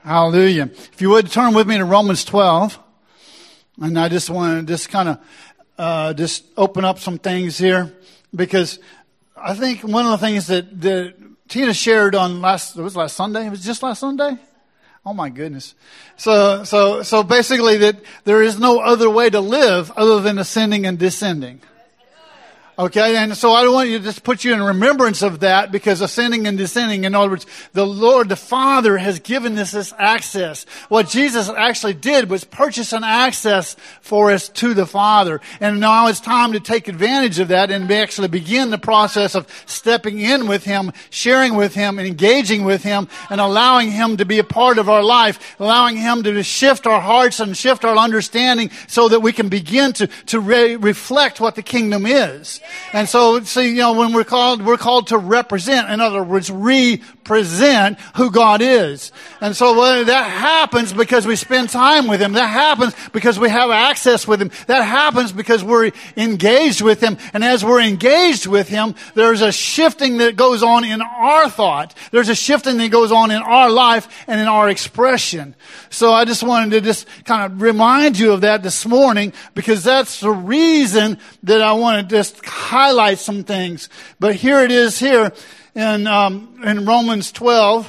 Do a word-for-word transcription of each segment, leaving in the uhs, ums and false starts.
Hallelujah. If you would turn with me to Romans twelve. And I just want to just kind of uh, just open up some things here, because I think one of the things that, that Tina shared on last, it was last Sunday. It was just last Sunday. Oh my goodness. So, so, so basically that there is no other way to live other than ascending and descending. Okay, and so I want you to just put you in remembrance of that, because ascending and descending, in other words, the Lord, the Father has given us this access. What Jesus actually did was purchase an access for us to the Father. And now it's time to take advantage of that and actually begin the process of stepping in with Him, sharing with Him, and engaging with Him, and allowing Him to be a part of our life, allowing Him to shift our hearts and shift our understanding so that we can begin to, to re- reflect what the kingdom is. And so, see, you know, when we're called, we're called to represent, in other words, represent who God is. And so well, that happens because we spend time with Him. That happens because we have access with Him. That happens because we're engaged with Him. And as we're engaged with Him, there's a shifting that goes on in our thought. There's a shifting that goes on in our life and in our expression. So I just wanted to just kind of remind you of that this morning, because that's the reason that I want to just highlight some things. But here it is here in um, in Romans twelve.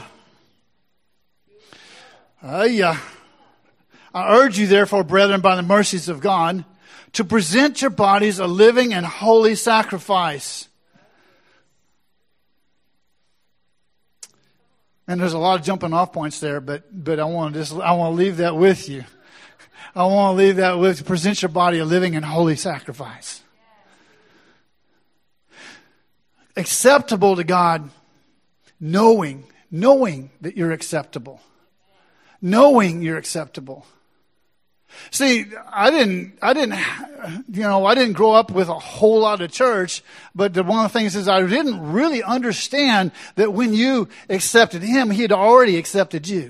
Uh, yeah. I urge you, therefore, brethren, by the mercies of God, to present your bodies a living and holy sacrifice. And there's a lot of jumping off points there, but but I want to just I want to leave that with you. I want to leave that with you. Present your body a living and holy sacrifice. Acceptable to God, knowing, knowing that you're acceptable. Knowing you're acceptable. See, I didn't, I didn't, you know, I didn't grow up with a whole lot of church, but the, one of the things is I didn't really understand that when you accepted Him, He had already accepted you.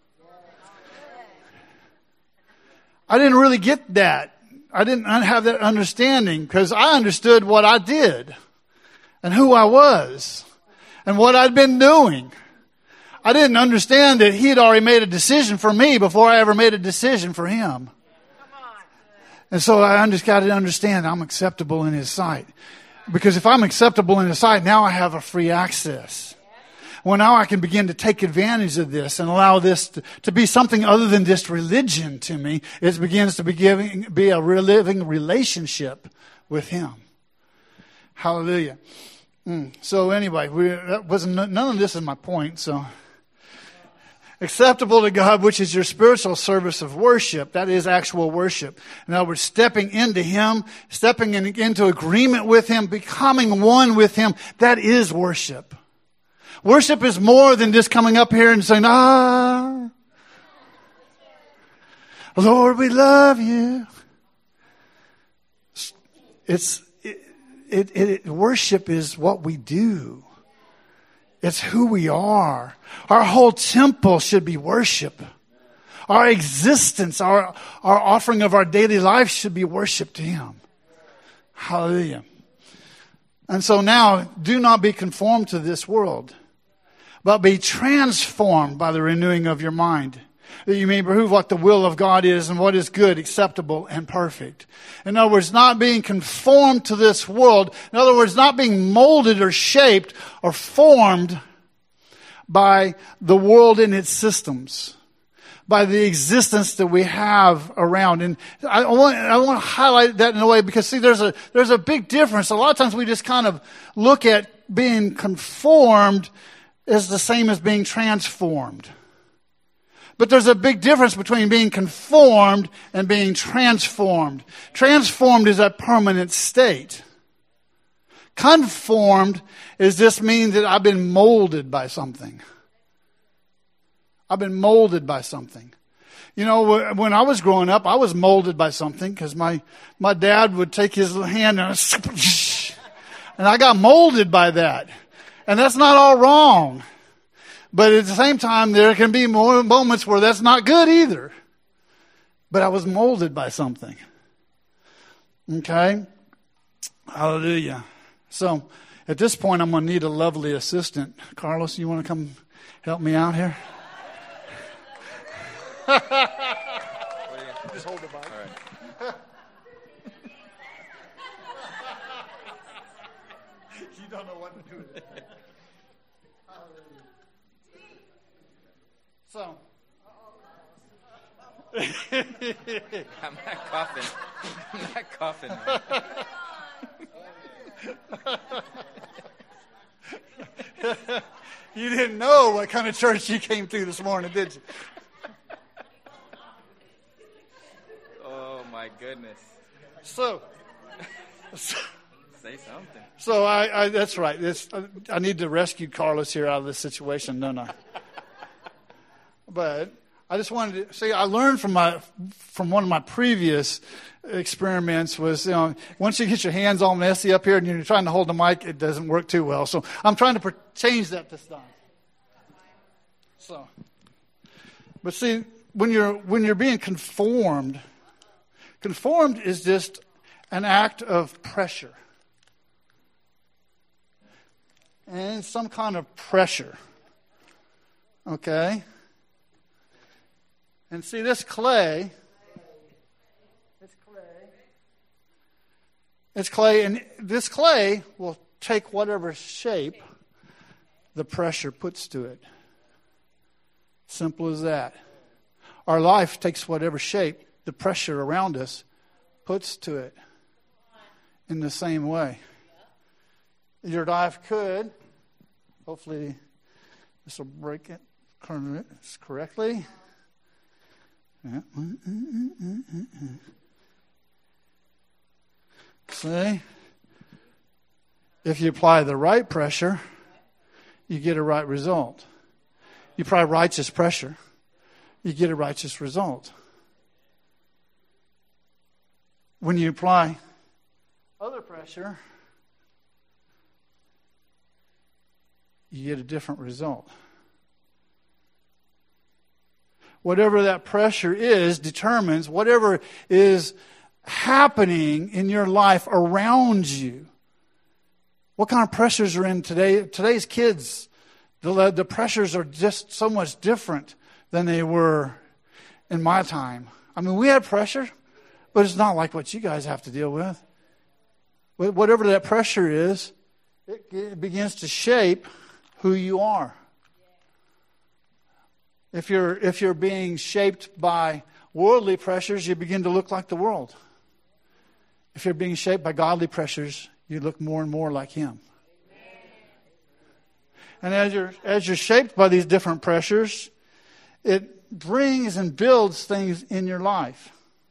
I didn't really get that. I didn't have that understanding, because I understood what I did and who I was and what I'd been doing. I didn't understand that He had already made a decision for me before I ever made a decision for Him. And so I just got to understand I'm acceptable in His sight. Because if I'm acceptable in His sight, now I have a free access. Well, now I can begin to take advantage of this and allow this to, to be something other than just religion to me. It begins to be, giving, be a living relationship with Him. Hallelujah. Mm. So anyway, we, that wasn't, none of this is my point, so... Acceptable to God, which is your spiritual service of worship. That is actual worship. In other words, stepping into Him, stepping in, into agreement with Him, becoming one with Him. That is worship. Worship is more than just coming up here and saying, ah, Lord, we love you. It's, it, it, it, worship is what we do. It's who we are. Our whole temple should be worship. Our existence, our, our offering of our daily life should be worship to Him. Hallelujah. And so now, do not be conformed to this world, but be transformed by the renewing of your mind, that you may prove what the will of God is and what is good, acceptable, and perfect. In other words, not being conformed to this world. In other words, not being molded or shaped or formed by the world and its systems, by the existence that we have around. And I want, I want to highlight that in a way, because see, there's a, there's a big difference. A lot of times we just kind of look at being conformed as the same as being transformed. But there's a big difference between being conformed and being transformed. Transformed is a permanent state. Conformed is just means that I've been molded by something. I've been molded by something. You know, when I was growing up, I was molded by something, because my, my dad would take his hand and, and I got molded by that. And that's not all wrong. But at the same time, there can be more moments where that's not good either. But I was molded by something. Okay? Hallelujah. So, at this point, I'm going to need a lovely assistant. Carlos, you want to come help me out here? Just hold the mic. All right. You don't know what to do with it. So. I'm not coughing. I'm not coughing. You didn't know what kind of church you came to this morning, did you? Oh my goodness. So, so say something. So I, I that's right. This, I need to rescue Carlos here out of this situation, don't I? But I just wanted to see. I learned from my from one of my previous experiments was, you know, once you get your hands all messy up here and you're trying to hold the mic, it doesn't work too well. So I'm trying to per- change that this time. So, but see, when you're when you're being conformed, conformed is just an act of pressure, and some kind of pressure. Okay. And see, this clay, it's clay, it's clay, and this clay will take whatever shape the pressure puts to it. Simple as that. Our life takes whatever shape the pressure around us puts to it in the same way. Your life could, hopefully this will break it correctly. See, if you apply the right pressure, you get a right result. You apply righteous pressure, you get a righteous result. When you apply other pressure, you get a different result. Whatever that pressure is determines whatever is happening in your life around you. What kind of pressures are in today? Today's kids, the, the pressures are just so much different than they were in my time. I mean, we had pressure, but it's not like what you guys have to deal with. Whatever that pressure is, it, it begins to shape who you are. If you're if you're being shaped by worldly pressures, you begin to look like the world. If you're being shaped by godly pressures, you look more and more like Him. And as you're as you're shaped by these different pressures, it brings and builds things in your life.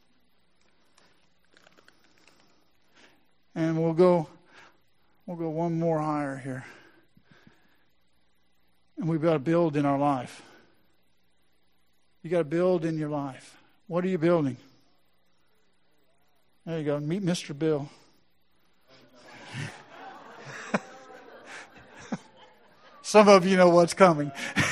And we'll go we'll go one more higher here. And we've got to build in our life. You got to build in your life. What are you building? There you go. Meet Mister Bill. Some of you know what's coming.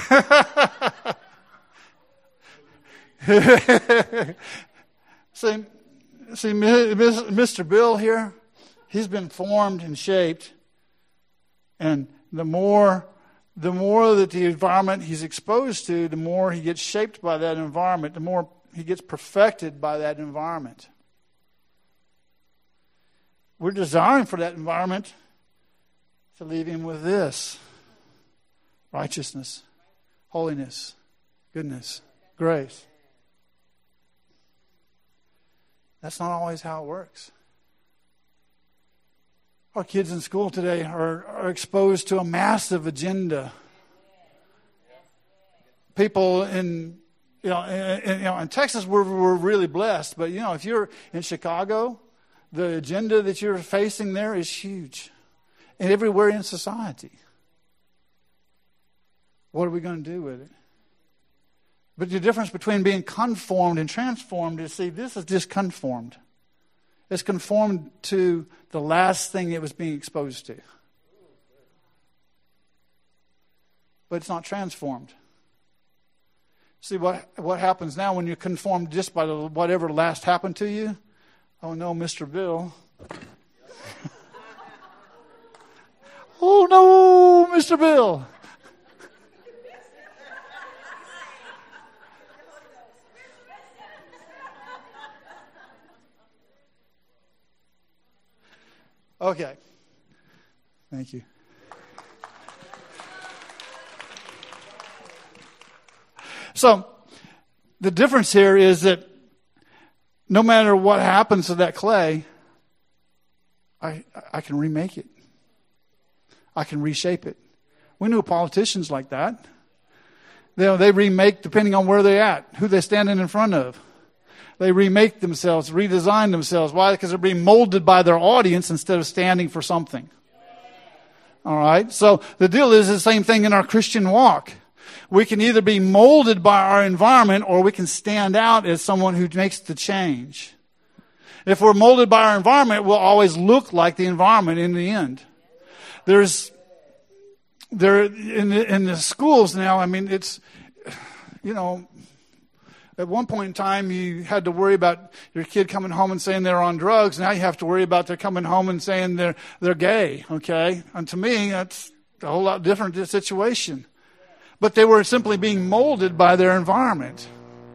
see, see, Mister Bill here, he's been formed and shaped. And the more... The more that the environment he's exposed to, the more he gets shaped by that environment, the more he gets perfected by that environment. We're desiring for that environment to leave him with this: righteousness, holiness, goodness, grace. That's not always how it works. Our kids in school today are, are exposed to a massive agenda. People in, you know, in, you know, in Texas, we're, we're really blessed. But, you know, if you're in Chicago, the agenda that you're facing there is huge. And everywhere in society. What are we going to do with it? But the difference between being conformed and transformed is, see, this is just conformed. It's conformed to the last thing it was being exposed to. But it's not transformed. See, what what happens now when you're conformed just by the, whatever last happened to you? Oh no, Mister Bill. Oh no, Mister Bill. Okay. Thank you. So, the difference here is that no matter what happens to that clay, I I can remake it. I can reshape it. We knew politicians like that. They, they remake depending on where they're at, who they're standing in front of. They remake themselves, redesign themselves. Why? Because they're being molded by their audience instead of standing for something. All right? So the deal is the same thing in our Christian walk. We can either be molded by our environment or we can stand out as someone who makes the change. If we're molded by our environment, we'll always look like the environment in the end. There's, there, in the, in the schools now, I mean, it's, you know, at one point in time, you had to worry about your kid coming home and saying they're on drugs. Now you have to worry about they're coming home and saying they're, they're gay, okay? And to me, that's a whole lot different situation. But they were simply being molded by their environment.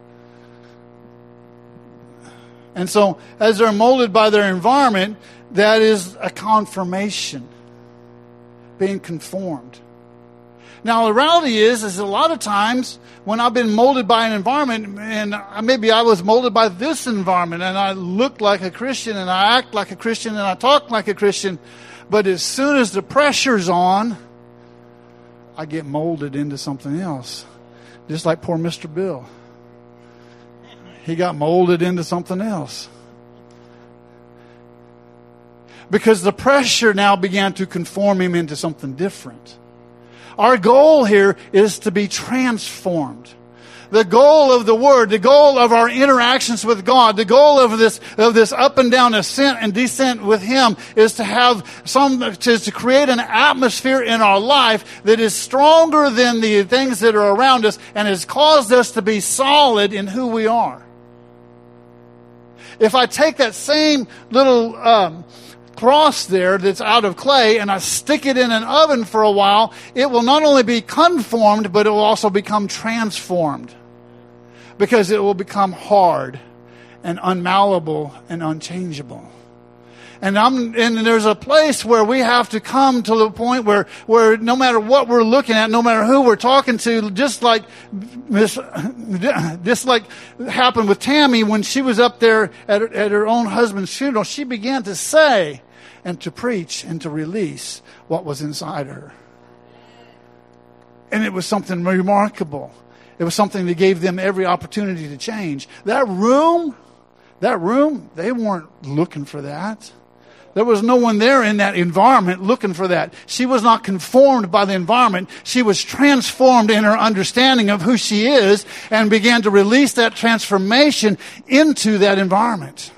And so, as they're molded by their environment, that is a confirmation. Being conformed. Now, the reality is, is a lot of times when I've been molded by an environment, and maybe I was molded by this environment, and I look like a Christian, and I act like a Christian, and I talk like a Christian, but as soon as the pressure's on, I get molded into something else. Just like poor Mister Bill. He got molded into something else. Because the pressure now began to conform him into something different. Our goal here is to be transformed. The goal of the Word, the goal of our interactions with God, the goal of this of this up and down ascent and descent with Him is to have some to, to create an atmosphere in our life that is stronger than the things that are around us and has caused us to be solid in who we are. If I take that same little um, cross there that's out of clay and I stick it in an oven for a while, it will not only be conformed, but it will also become transformed. Because it will become hard and unmalleable and unchangeable. And I'm and there's a place where we have to come to the point where where no matter what we're looking at, no matter who we're talking to, just like this, just like happened with Tammy when she was up there at her, at her own husband's funeral, she began to say and to preach and to release what was inside her. And it was something remarkable. It was something that gave them every opportunity to change. That room, that room, they weren't looking for that. There was no one there in that environment looking for that. She was not conformed by the environment. She was transformed in her understanding of who she is and began to release that transformation into that environment.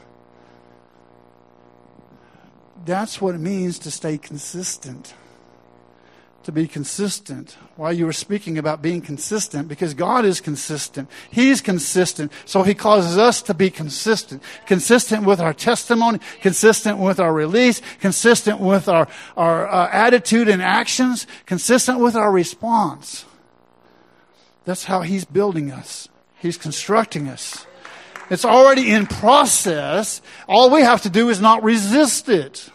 That's what it means to stay consistent. To be consistent. While you were speaking about being consistent, because God is consistent. He's consistent. So He causes us to be consistent. Consistent with our testimony, consistent with our release, consistent with our, our uh, attitude and actions, consistent with our response. That's how He's building us. He's constructing us. It's already in process. All we have to do is not resist it.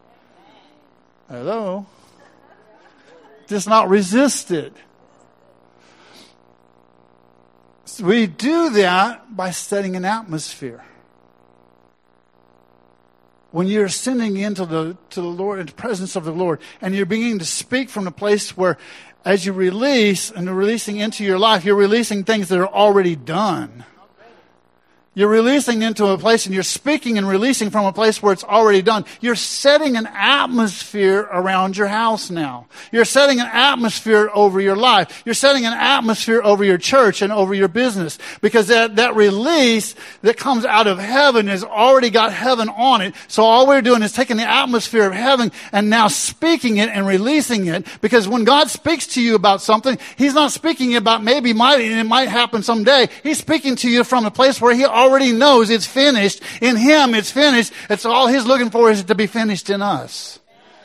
Hello? Just not resist it. So we do that by setting an atmosphere. When you're ascending into the to the Lord, in the presence of the Lord, and you're beginning to speak from the place where, as you release and releasing into your life, you're releasing things that are already done. You're releasing into a place and you're speaking and releasing from a place where it's already done. You're setting an atmosphere around your house now. You're setting an atmosphere over your life. You're setting an atmosphere over your church and over your business. Because that, that release that comes out of heaven has already got heaven on it. So all we're doing is taking the atmosphere of heaven and now speaking it and releasing it. Because when God speaks to you about something, He's not speaking about maybe might, it might happen someday. He's speaking to you from a place where He already knows it's finished. In Him, it's finished. It's all He's looking for is to be finished in us.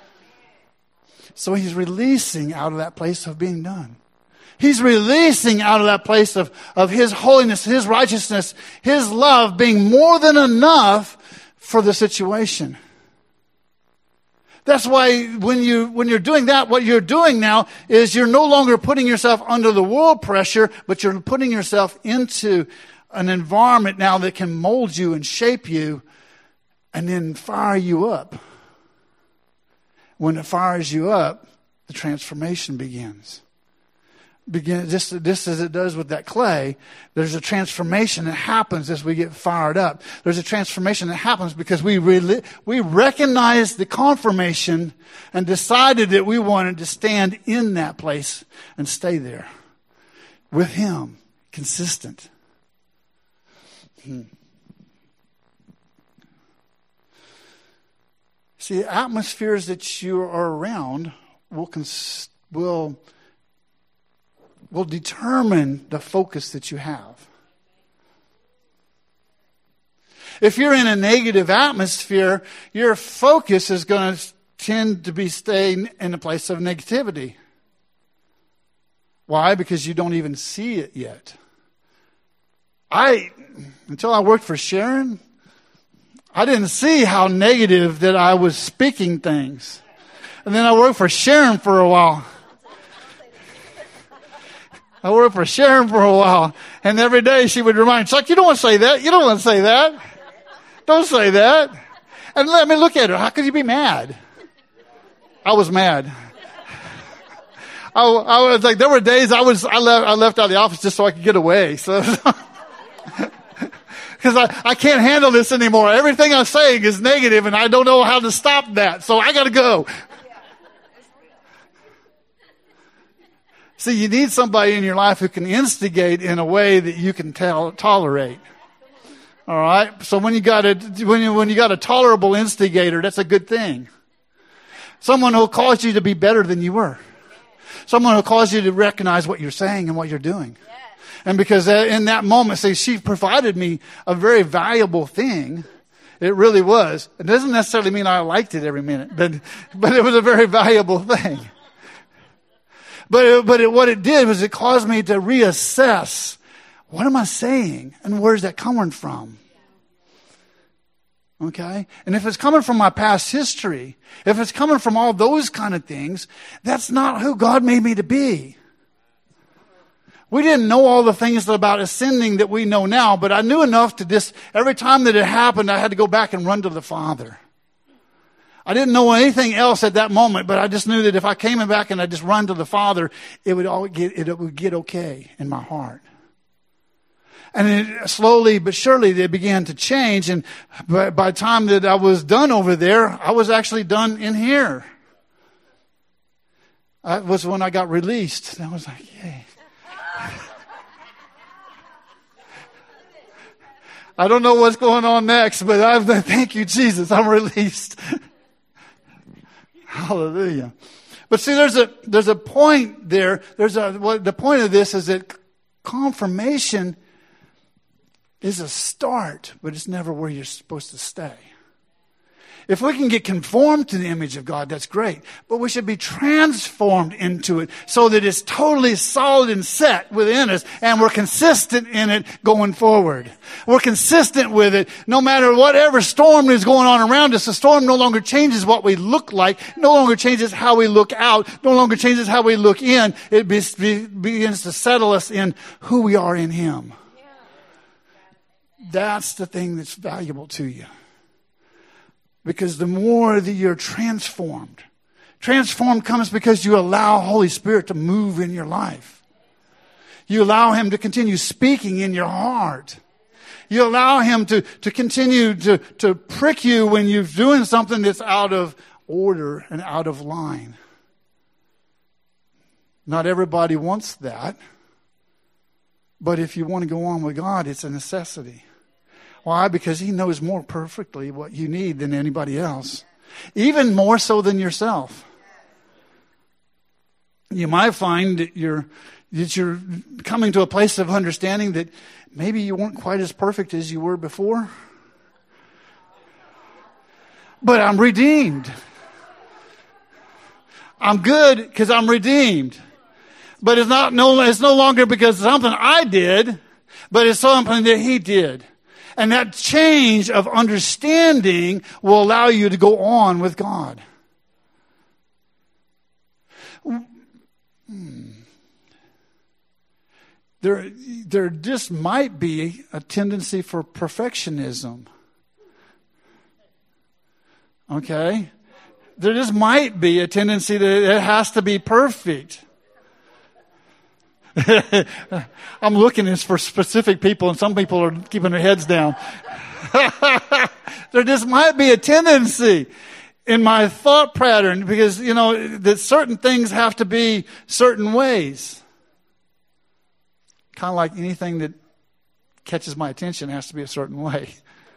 So He's releasing out of that place of being done. He's releasing out of that place of, of His holiness, His righteousness, His love being more than enough for the situation. That's why when you, when you're doing that, what you're doing now is you're no longer putting yourself under the world pressure, but you're putting yourself into an environment now that can mold you and shape you and then fire you up. When it fires you up, the transformation begins. Begin just, just as it does with that clay, there's a transformation that happens as we get fired up. There's a transformation that happens because we really, we recognized the confirmation and decided that we wanted to stand in that place and stay there with Him, consistent. Hmm. See, atmospheres that you are around will cons- will will determine the focus that you have. If you're in a negative atmosphere, your focus is going to tend to be staying in a place of negativity. Why? Because you don't even see it yet. I, until I worked for Sharon, I didn't see how negative that I was speaking things. And then I worked for Sharon for a while. I worked for Sharon for a while, and every day she would remind, Chuck, you don't want to say that. You don't want to say that. Don't say that. And let me look at her. How could you be mad? I was mad. I, I was like, there were days I was, I left, I left out of the office just so I could get away. So, because I, I can't handle this anymore. Everything I'm saying is negative, and I don't know how to stop that. So I got to go. See, you need somebody in your life who can instigate in a way that you can tell, tolerate. All right. So when you got a when you when you got a tolerable instigator, that's a good thing. Someone who'll cause you to be better than you were. Someone who'll cause you to recognize what you're saying and what you're doing. And because in that moment, see, she provided me a very valuable thing. It really was. It doesn't necessarily mean I liked it every minute, but but it was a very valuable thing. But it, but it, what it did was it caused me to reassess, what am I saying and where's that coming from? Okay? And if it's coming from my past history, if it's coming from all those kind of things, that's not who God made me to be. We didn't know all the things about ascending that we know now, but I knew enough to just, every time that it happened, I had to go back and run to the Father. I didn't know anything else at that moment, but I just knew that if I came back and I just run to the Father, it would all get, it would get okay in my heart. And it, slowly but surely they began to change. And by, by the time that I was done over there, I was actually done in here. That was when I got released. I was like, yay. I don't know what's going on next, but I thank you, Jesus. I'm released. Hallelujah. But see, there's a, there's a point there. There's a, well, the point of this is that confirmation is a start, but it's never where you're supposed to stay. If we can get conformed to the image of God, that's great. But we should be transformed into it so that it's totally solid and set within us and we're consistent in it going forward. We're consistent with it no matter whatever storm is going on around us. The storm no longer changes what we look like, no longer changes how we look out, no longer changes how we look in. It be, be, begins to settle us in who we are in Him. That's the thing that's valuable to you. Because the more that you're transformed, transformed comes because you allow Holy Spirit to move in your life. You allow Him to continue speaking in your heart. You allow Him to, to continue to, to prick you when you're doing something that's out of order and out of line. Not everybody wants that. But if you want to go on with God, it's a necessity. Why? Because He knows more perfectly what you need than anybody else. Even more so than yourself. You might find that you're, that you're coming to a place of understanding that maybe you weren't quite as perfect as you were before. But I'm redeemed. I'm good because I'm redeemed. But it's not no, it's no longer because of something I did, but it's something that He did. And that change of understanding will allow you to go on with God. there, there just might be a tendency for perfectionism. Okay? There just might be a tendency that it has to be perfect. I'm looking for specific people, and some people are keeping their heads down. There just might be a tendency in my thought pattern because, you know, that certain things have to be certain ways. Kind of like anything that catches my attention has to be a certain way.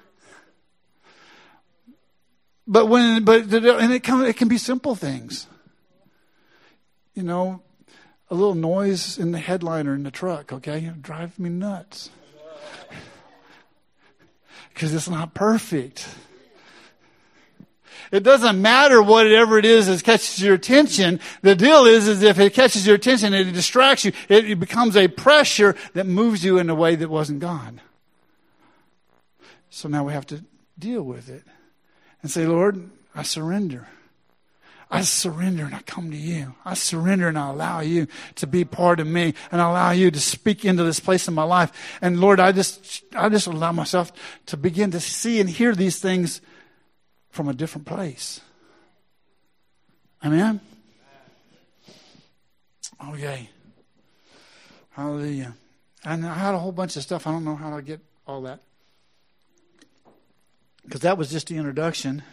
But when, but, and it can, it can be simple things. You know, a little noise in the headliner in the truck, okay? It drives me nuts. Because it's not perfect. It doesn't matter whatever it is that catches your attention. The deal is, is if it catches your attention and it distracts you, it, it becomes a pressure that moves you in a way that wasn't God. So now we have to deal with it and say, Lord, I surrender. I surrender and I come to you. I surrender and I allow you to be part of me and I allow you to speak into this place in my life. And Lord, I just, I just allow myself to begin to see and hear these things from a different place. Amen? Okay. Hallelujah. And I had a whole bunch of stuff. I don't know how to get all that. Because that was just the introduction.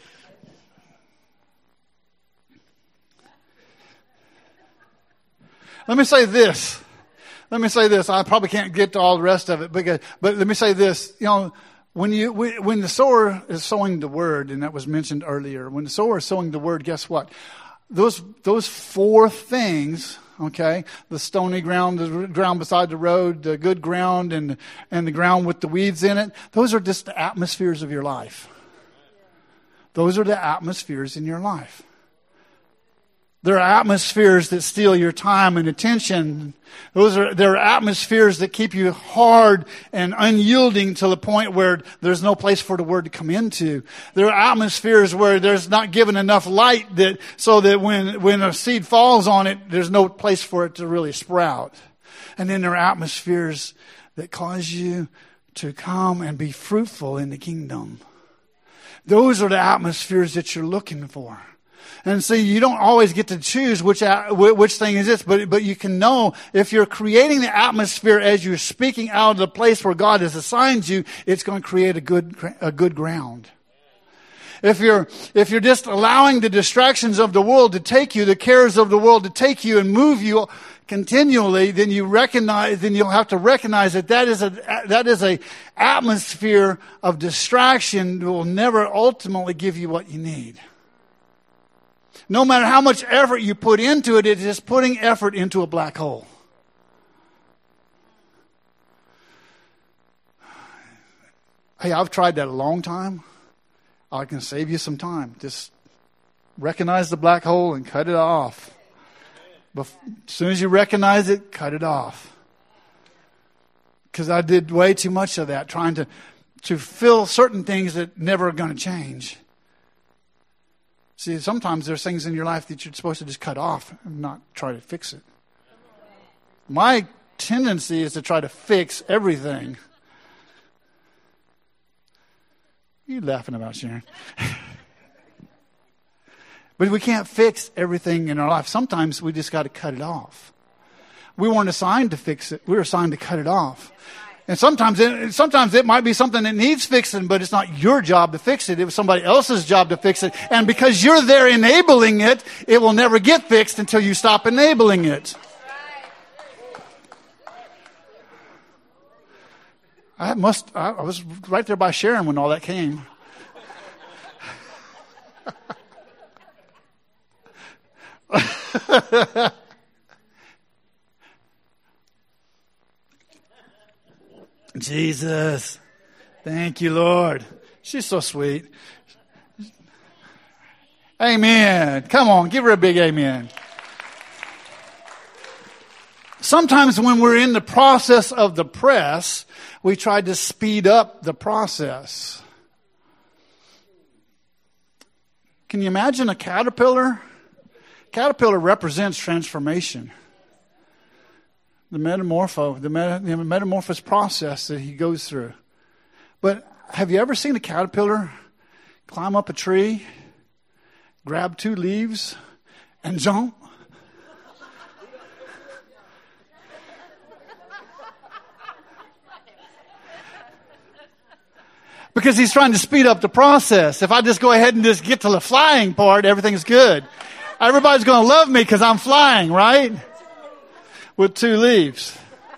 Let me say this. Let me say this. I probably can't get to all the rest of it, because, but let me say this. You know, when you when the sower is sowing the word, and that was mentioned earlier, when the sower is sowing the word, guess what? Those those four things, okay, the stony ground, the ground beside the road, the good ground, and and the ground with the weeds in it. Those are just the atmospheres of your life. Those are the atmospheres in your life. There are atmospheres that steal your time and attention. Those are, there are atmospheres that keep you hard and unyielding to the point where there's no place for the word to come into. There are atmospheres where there's not given enough light that, so that when, when a seed falls on it, there's no place for it to really sprout. And then there are atmospheres that cause you to come and be fruitful in the kingdom. Those are the atmospheres that you're looking for. And see, you don't always get to choose which which thing is this, but but you can know if you're creating the atmosphere as you're speaking out of the place where God has assigned you, it's going to create a good a good ground. If you're if you're just allowing the distractions of the world to take you, the cares of the world to take you and move you continually, then you recognize, then you'll have to recognize that that is a that is a atmosphere of distraction that will never ultimately give you what you need. No matter how much effort you put into it, it is putting effort into a black hole. Hey, I've tried that a long time. I can save you some time. Just recognize the black hole and cut it off. But as soon as you recognize it, cut it off. Because I did way too much of that, trying to, to fill certain things that never are going to change. See, sometimes there's things in your life that you're supposed to just cut off and not try to fix it. My tendency is to try to fix everything. What are you laughing about, Sharon? But we can't fix everything in our life. Sometimes we just got to cut it off. We weren't assigned to fix it. We were assigned to cut it off. And sometimes it, sometimes it might be something that needs fixing, but it's not your job to fix it. It was somebody else's job to fix it. And because you're there enabling it, it will never get fixed until you stop enabling it. I must, I was right there by Sharon when all that came. Jesus. Thank you, Lord. She's so sweet. Amen. Come on, give her a big amen. Sometimes when we're in the process of the press, we try to speed up the process. Can you imagine a caterpillar? Caterpillar represents transformation. the metamorpho, the, meta, the metamorphosis process that he goes through. But have you ever seen a caterpillar climb up a tree, grab two leaves, and jump? Because he's trying to speed up the process. If I just go ahead and just get to the flying part, everything's good. Everybody's going to love me because I'm flying, right? With two leaves.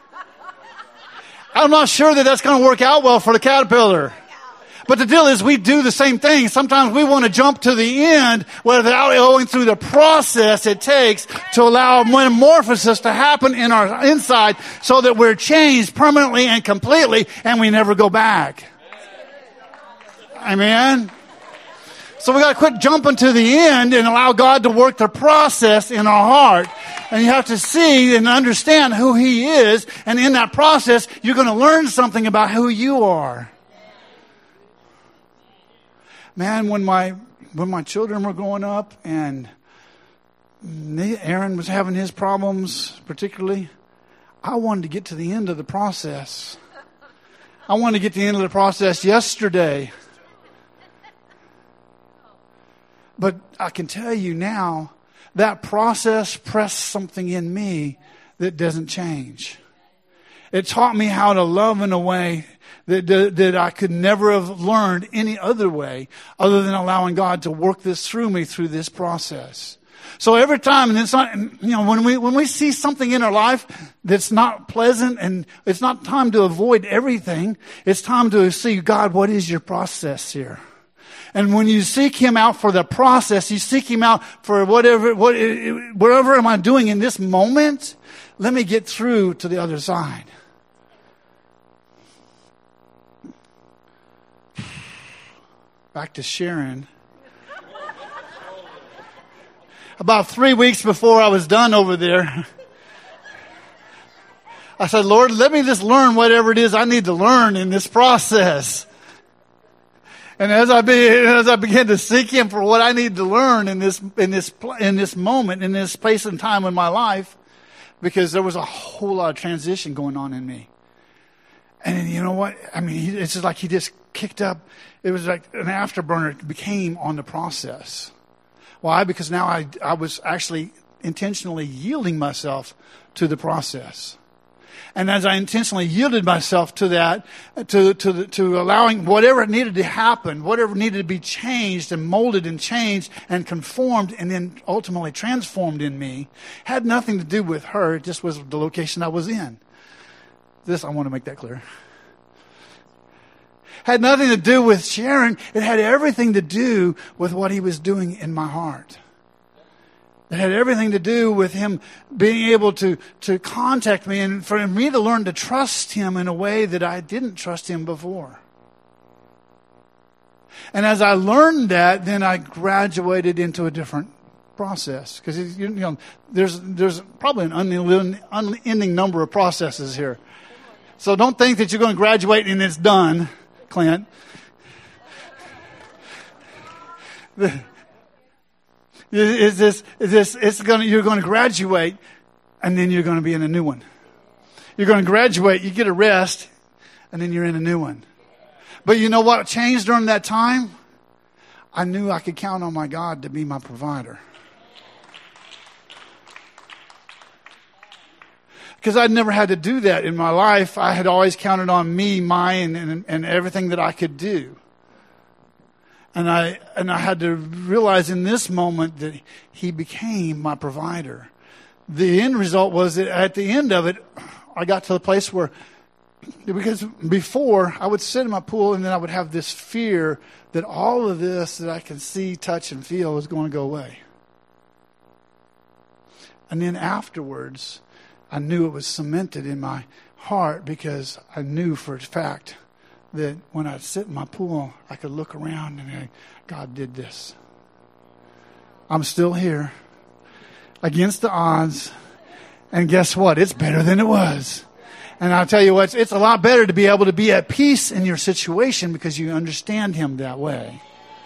I'm not sure that that's going to work out well for the caterpillar. But the deal is we do the same thing. Sometimes we want to jump to the end without going through the process it takes to allow metamorphosis to happen in our inside so that we're changed permanently and completely and we never go back. Amen. So we got to quit jumping to the end and allow God to work the process in our heart. And you have to see and understand who He is. And in that process, you're going to learn something about who you are. Man, when my when my children were growing up and Aaron was having his problems particularly, I wanted to get to the end of the process. I wanted to get to the end of the process yesterday. But I can tell you now, that process pressed something in me that doesn't change. It taught me how to love in a way that, that, that I could never have learned any other way other than allowing God to work this through me through this process. So every time, and it's not, you know, when we, when we see something in our life that's not pleasant and it's not time to avoid everything, it's time to see, God, what is your process here? And when you seek Him out for the process, you seek Him out for whatever, what, whatever am I doing in this moment? Let me get through to the other side. Back to Sharon. About three weeks before I was done over there, I said, Lord, let me just learn whatever it is I need to learn in this process. And as I be, as I began to seek Him for what I need to learn in this in this in this moment, in this space and time in my life, because there was a whole lot of transition going on in me. And you know what? I mean, it's just like He just kicked up. It was like an afterburner it became on the process. Why? Because now I I was actually intentionally yielding myself to the process. And as I intentionally yielded myself to that, to, to, the, to allowing whatever needed to happen, whatever needed to be changed and molded and changed and conformed and then ultimately transformed in me, had nothing to do with her. It just was the location I was in. This, I want to make that clear. Had nothing to do with Sharon. It had everything to do with what He was doing in my heart. It had everything to do with Him being able to, to contact me and for me to learn to trust Him in a way that I didn't trust Him before. And as I learned that, then I graduated into a different process. Because you know, there's there's probably an unending, unending number of processes here. So don't think that you're going to graduate and it's done, Clint. The, Is this, is this, it's gonna, you're going to graduate and then you're going to be in a new one. You're going to graduate, you get a rest, and then you're in a new one. But you know what changed during that time? I knew I could count on my God to be my provider. Because I'd never had to do that in my life. I had always counted on me, mine, and, and everything that I could do. And I and I had to realize in this moment that He became my provider. The end result was that at the end of it, I got to the place where, because before I would sit in my pool and then I would have this fear that all of this that I can see, touch, and feel was going to go away. And then afterwards, I knew it was cemented in my heart because I knew for a fact that when I sit in my pool, I could look around and say, God did this. I'm still here against the odds. And guess what? It's better than it was. And I'll tell you what, it's, it's a lot better to be able to be at peace in your situation because you understand Him that way.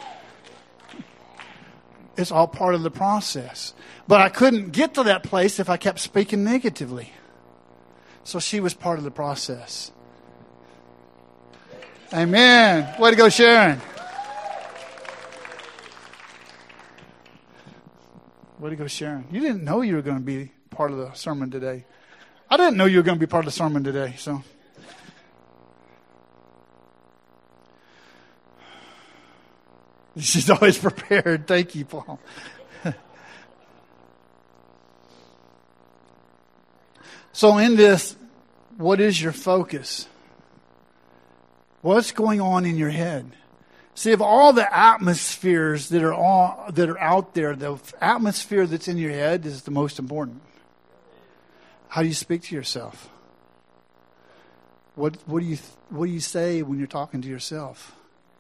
It's all part of the process. But I couldn't get to that place if I kept speaking negatively. So she was part of the process. Amen. Way to go, Sharon. Way to go, Sharon. You didn't know you were going to be part of the sermon today. I didn't know you were going to be part of the sermon today. So, she's always prepared. Thank you, Paul. So in this, what is your focus? What's going on in your head? See, of all the atmospheres that are all, that are out there, the atmosphere that's in your head is the most important. How do you speak to yourself? What what do you what do you say when you're talking to yourself?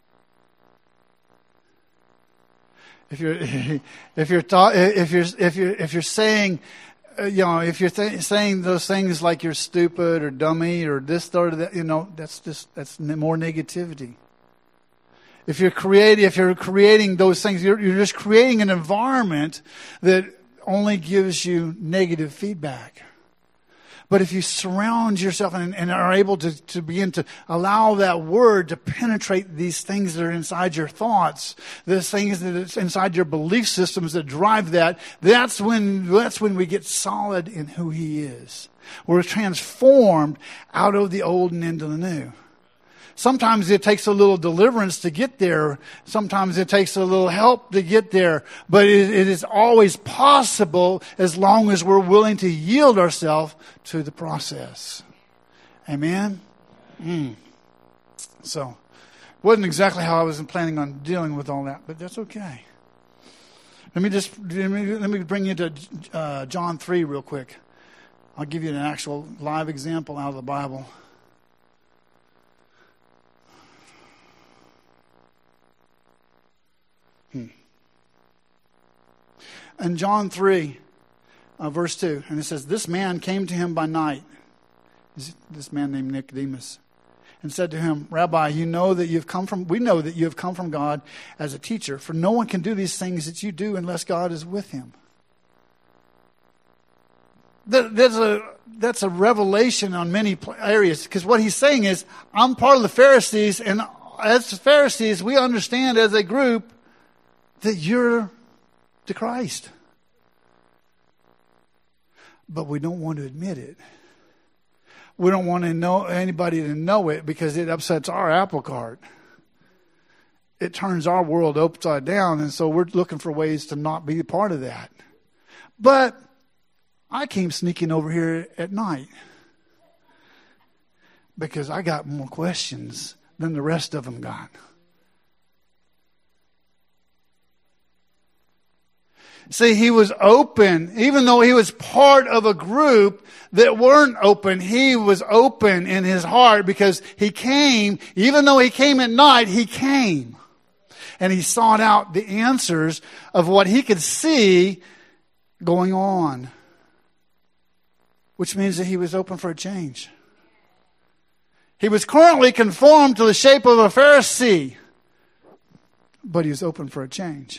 If you're if you're ta- if you're if you're if you're saying, uh, you know, if you're th- saying those things like you're stupid or dummy or this or that, you know, that's just that's more negativity. If you're creating, if you're creating those things, you're, you're just creating an environment that only gives you negative feedback. But if you surround yourself and, and are able to, to begin to allow that word to penetrate these things that are inside your thoughts, these things that are inside your belief systems that drive that, that's when, that's when we get solid in who He is. We're transformed out of the old and into the new. Sometimes it takes a little deliverance to get there. Sometimes it takes a little help to get there. But it, it is always possible as long as we're willing to yield ourselves to the process. Amen? Mm. So, wasn't exactly how I was planning on dealing with all that, but that's okay. Let me just let me, let me bring you to uh, John three real quick. I'll give you an actual live example out of the Bible. Hmm. In John three, uh, verse two, and it says, "This man came to him by night," this man named Nicodemus, "and said to him, 'Rabbi, you know that you've come from, we know that you have come from God as a teacher, for no one can do these things that you do unless God is with him.'" There's a, that's a revelation on many areas, because what he's saying is, I'm part of the Pharisees, and as Pharisees, we understand as a group that you're the Christ. But we don't want to admit it. We don't want to know anybody to know it because it upsets our apple cart. It turns our world upside down, and so we're looking for ways to not be a part of that. But I came sneaking over here at night because I got more questions than the rest of them got. See, he was open, even though he was part of a group that weren't open. He was open in his heart because he came, even though he came at night, he came. And he sought out the answers of what he could see going on. Which means that he was open for a change. He was currently conformed to the shape of a Pharisee, but he was open for a change.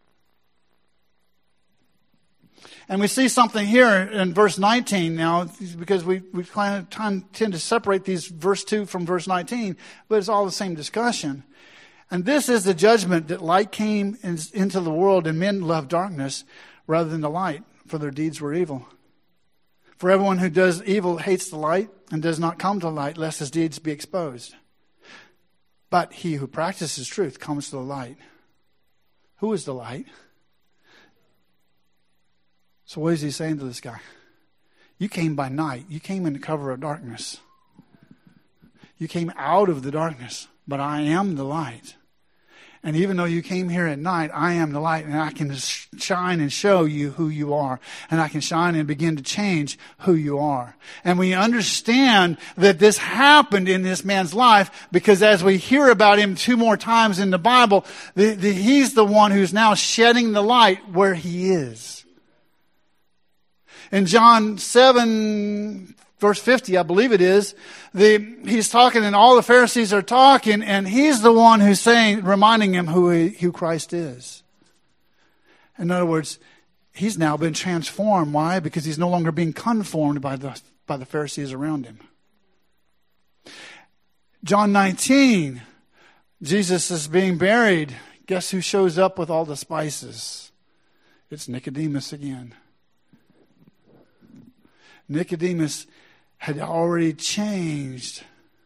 And we see something here in verse nineteen now, because we, we kind of tend to separate these verse two from verse nineteen, but it's all the same discussion. And this is the judgment, that light came in, into the world, and men loved darkness rather than the light, for their deeds were evil. For everyone who does evil hates the light and does not come to the light, lest his deeds be exposed. But he who practices truth comes to the light. Who is the light? So what is he saying to this guy? You came by night. You came in the cover of darkness. You came out of the darkness, but I am the light. And even though you came here at night, I am the light, and I can shine and show you who you are. And I can shine and begin to change who you are. And we understand that this happened in this man's life because as we hear about him two more times in the Bible, the, the, he's the one who's now shedding the light where he is. In John seven, verse fifty, I believe it is, the, he's talking and all the Pharisees are talking, and he's the one who's saying, reminding him who, he, who Christ is. In other words, he's now been transformed. Why? Because he's no longer being conformed by the, by the Pharisees around him. John nineteen, Jesus is being buried. Guess who shows up with all the spices? It's Nicodemus again. Nicodemus had already changed.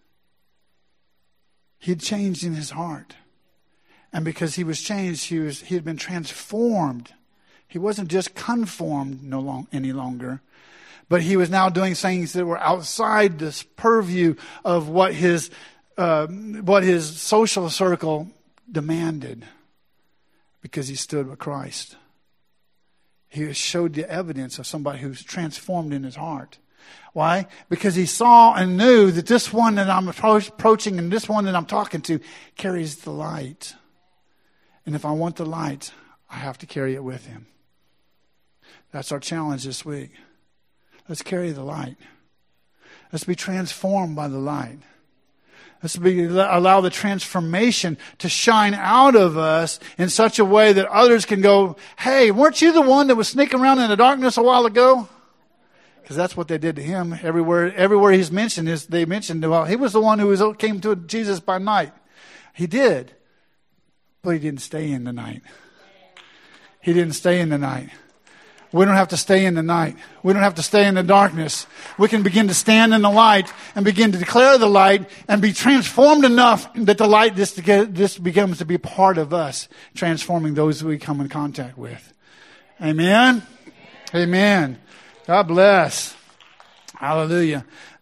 He'd changed in his heart. And because he was changed, he was he had been transformed. He wasn't just conformed no long, any longer, but he was now doing things that were outside this purview of what his uh, what his social circle demanded, because he stood with Christ. He showed the evidence of somebody who's transformed in his heart. Why? Because he saw and knew that this one that I'm approaching and this one that I'm talking to carries the light. And if I want the light, I have to carry it with him. That's our challenge this week. Let's carry the light. Let's be transformed by the light. Let's be, allow the transformation to shine out of us in such a way that others can go, hey, weren't you the one that was sneaking around in the darkness a while ago? Because that's what they did to him. Everywhere, everywhere he's mentioned is they mentioned, well, he was the one who was, came to Jesus by night. He did. But he didn't stay in the night. He didn't stay in the night. We don't have to stay in the night. We don't have to stay in the darkness. We can begin to stand in the light and begin to declare the light and be transformed enough that the light this, this becomes to be part of us, transforming those we come in contact with. Amen? Amen. God bless. Hallelujah.